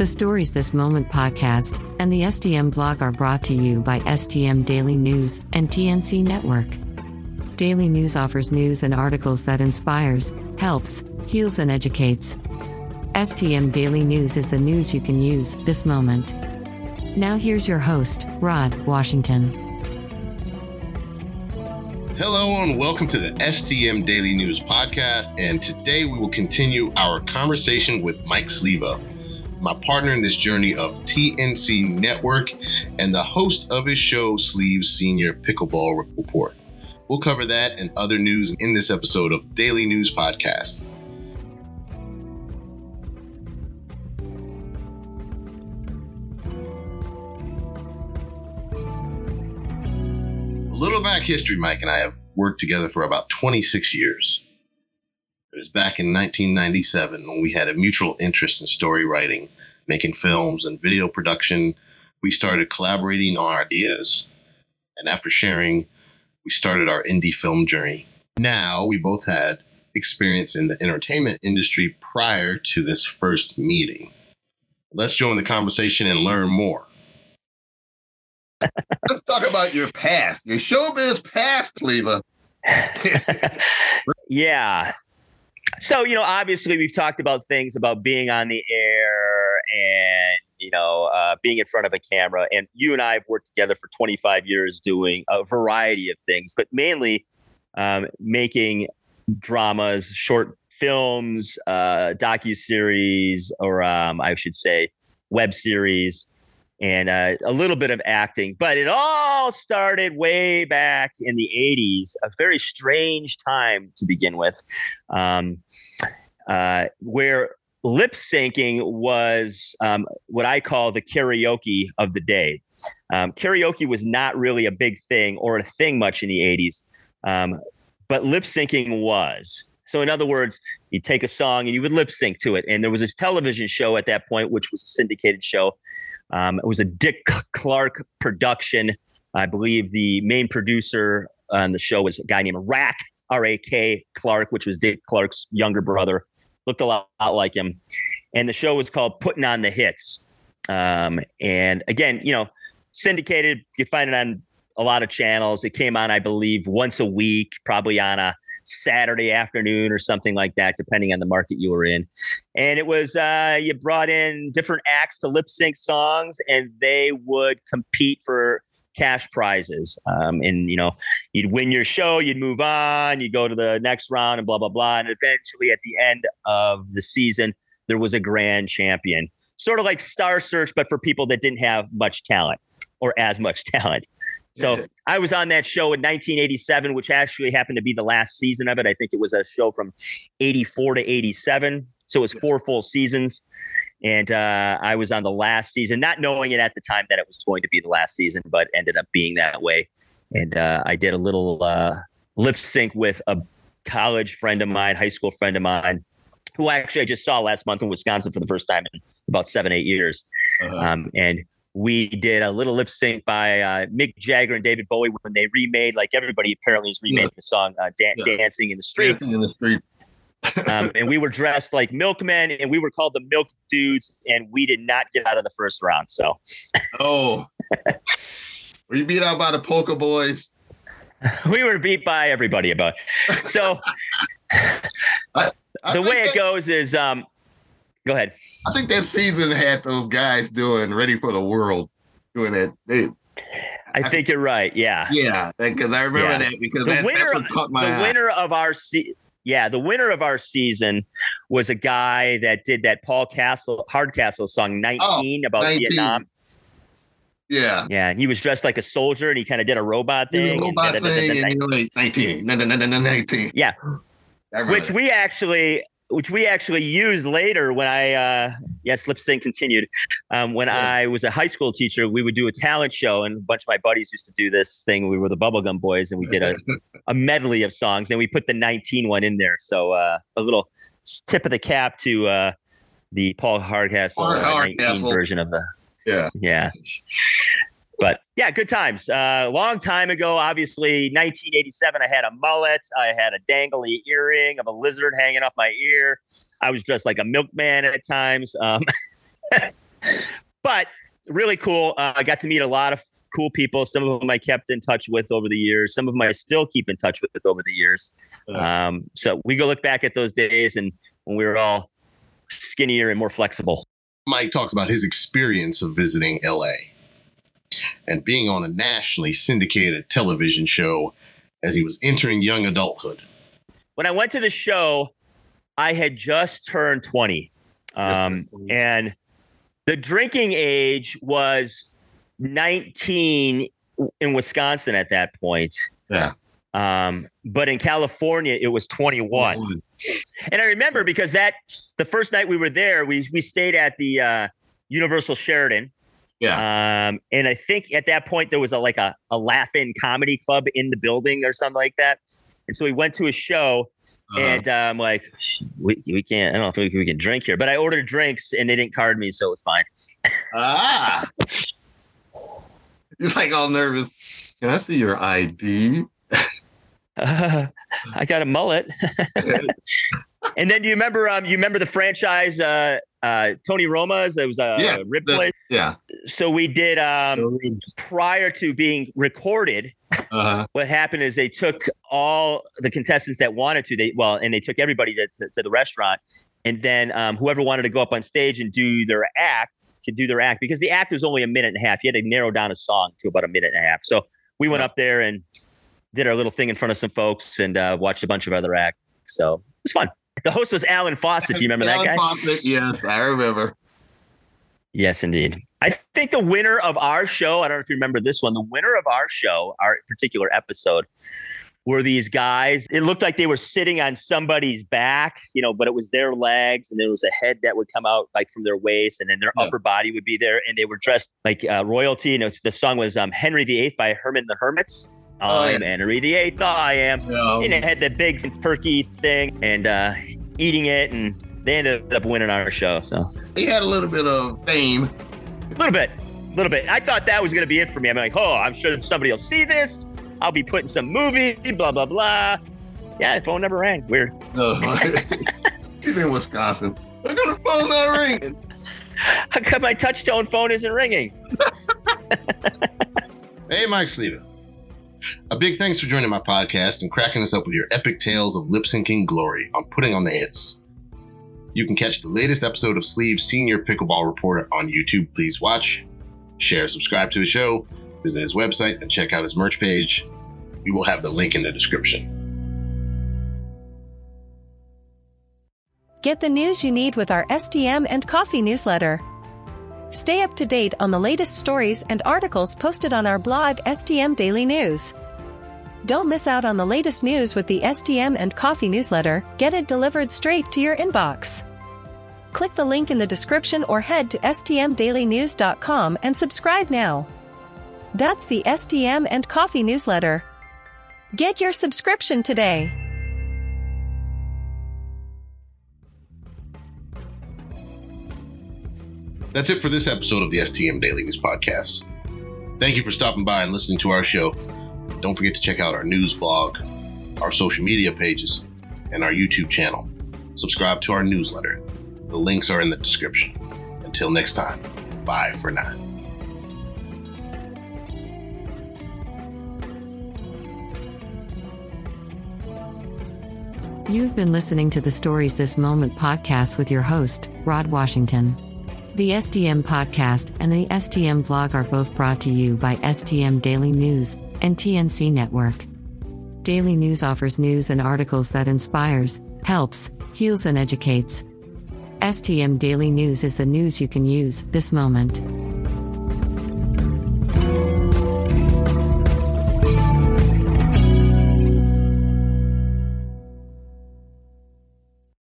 The Stories This Moment podcast and the STM blog are brought to you by STM Daily News and TNC Network. Daily News offers news and articles that inspires, helps, heals, and educates. STM Daily News is the news you can use this moment. Now here's your host, Rod Washington. Hello and welcome to the STM Daily News podcast, and today we will continue our conversation with Mike Sliva, my partner in this journey of TNC Network and the host of his show, Sleeves Senior Pickleball Report. We'll cover that and other news in this episode of Daily News Podcast. A little back history, Mike and I have worked together for about 26 years. It was back in 1997 when we had a mutual interest in story writing, making films and video production. We started collaborating on ideas. And after sharing, we started our indie film journey. Now, we both had experience in the entertainment industry prior to this first meeting. Let's join the conversation and learn more. Let's talk about your past, your showbiz past, Sliva. Yeah. So, obviously we've talked about things about being on the air and, being in front of a camera. And you and I have worked together for 25 years doing a variety of things, but mainly making dramas, short films, docuseries, or I should say web series, and a little bit of acting. But it all started way back in the 80s, a very strange time to begin with, where lip syncing was what I call the karaoke of the day. Karaoke was not really a big thing or a thing much in the 80s, but lip syncing was. So in other words, you'd take a song and you would lip sync to it. And there was this television show at that point, which was a syndicated show. It was a Dick Clark production. I believe the main producer on the show was a guy named Rack, R-A-K Clark, which was Dick Clark's younger brother. Looked a lot like him. And the show was called Putting on the Hits. And again, syndicated, you find it on a lot of channels. It came on, I believe, once a week, probably on a Saturday afternoon or something like that, depending on the market you were in. And it was, you brought in different acts to lip sync songs, and they would compete for cash prizes. And, you'd win your show, you'd move on, you'd go to the next round and blah, blah, blah. And eventually at the end of the season, there was a grand champion, sort of like Star Search, but for people that didn't have much talent or as much talent. So I was on that show in 1987, which actually happened to be the last season of it. I think it was a show from 84 to 87. So it was 4 full seasons. And I was on the last season, not knowing it at the time that it was going to be the last season, but ended up being that way. And I did a little lip sync with a college friend of mine, high school friend of mine, who actually I just saw last month in Wisconsin for the first time in about 7-8 years. And we did a little lip sync by Mick Jagger and David Bowie when they remade, like everybody apparently is remaking the song Dancing in the Streets. Dancing in the Street. And we were dressed like milkmen, and we were called the Milk Dudes, and we did not get out of the first round. So, were you beat out by the Polka Boys? We were beat by everybody about it. So, the way it goes is, go ahead. I think that season had those guys doing Ready for the World, doing that. I think you're right. Yeah. Yeah, because I remember that because that's what caught my eye. The winner of our season was a guy that did that Paul Hardcastle song 19 about 19. Vietnam. Yeah. Yeah. And he was dressed like a soldier and he kind of did a robot thing. And he was like 19. Yeah. Which we actually used later when lip sync continued. When I was a high school teacher, we would do a talent show, and a bunch of my buddies used to do this thing. We were the Bubblegum Boys, and we did a medley of songs, and we put the 19 one in there. So a little tip of the cap to the Paul Hardcastle 19 version of the. Yeah. But yeah, good times. Long time ago, obviously, 1987, I had a mullet. I had a dangly earring of a lizard hanging off my ear. I was dressed like a milkman at times. But really cool. I got to meet a lot of cool people. Some of them I kept in touch with over the years. Some of them I still keep in touch with over the years. So we go look back at those days and when we were all skinnier and more flexible. Mike talks about his experience of visiting LA and being on a nationally syndicated television show as he was entering young adulthood. When I went to the show, I had just turned 20. And the drinking age was 19 in Wisconsin at that point. Yeah. But in California, it was 21. And I remember because the first night we were there, we stayed at the Universal Sheraton. Yeah. And I think at that point there was a Laugh-In comedy club in the building or something like that. And so we went to a show and I'm like, we can't, I don't think we can drink here, but I ordered drinks and they didn't card me. So it was fine. You're like all nervous. Can I see your ID? I got a mullet. And then you remember the franchise, Tony Roma's? It was a rib place. Yeah. So we did prior to being recorded. What happened is they took all the contestants that wanted to. They took everybody to the restaurant, and then whoever wanted to go up on stage and do their act could do their act because the act was only a minute and a half. You had to narrow down a song to about a minute and a half. So we went up there and did our little thing in front of some folks and watched a bunch of other acts. So it was fun. The host was Alan Fawcett. Do you remember that guy? Alan Fawcett, yes, I remember. Yes, indeed. I think the winner of our show, I don't know if you remember this one, the winner of our show, our particular episode, were these guys. It looked like they were sitting on somebody's back, but it was their legs and there was a head that would come out like from their waist and then their upper body would be there. And they were dressed like royalty. And the song was Henry VIII by Herman the Hermits. I'm Henry VIII, I am. Yeah. And it had that big turkey thing and eating it. And they ended up winning our show. So he had a little bit of fame. A little bit. I thought that was going to be it for me. I'm like, I'm sure somebody will see this. I'll be putting some movie, blah, blah, blah. Yeah, the phone never rang. Weird. He's in Wisconsin. How come the phone not ringing? How come my touch-tone phone isn't ringing? Hey, Mike Sleva. A big thanks for joining my podcast and cracking us up with your epic tales of lip-syncing glory on Putting on the Hits. You can catch the latest episode of Sleeve's Senior Pickleball Report on YouTube. Please watch, share, subscribe to his show, visit his website, and check out his merch page. We will have the link in the description. Get the news you need with our STM and Coffee newsletter. Stay up to date on the latest stories and articles posted on our blog, STM Daily News. Don't miss out on the latest news with the STM and Coffee newsletter. Get it delivered straight to your inbox. Click the link in the description or head to stmdailynews.com and subscribe now. That's the STM and Coffee newsletter. Get your subscription today. That's it for this episode of the STM Daily News Podcast. Thank you for stopping by and listening to our show. Don't forget to check out our news blog, our social media pages, and our YouTube channel. Subscribe to our newsletter. The links are in the description. Until next time, bye for now. You've been listening to the Stories This Moment podcast with your host, Rod Washington. The STM podcast and the STM blog are both brought to you by STM Daily News and TNC Network. Daily News offers news and articles that inspires, helps, heals, and educates. STM Daily News is the news you can use this moment.